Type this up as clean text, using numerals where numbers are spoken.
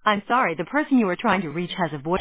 I'm sorry, the person you are trying to reach has a voice.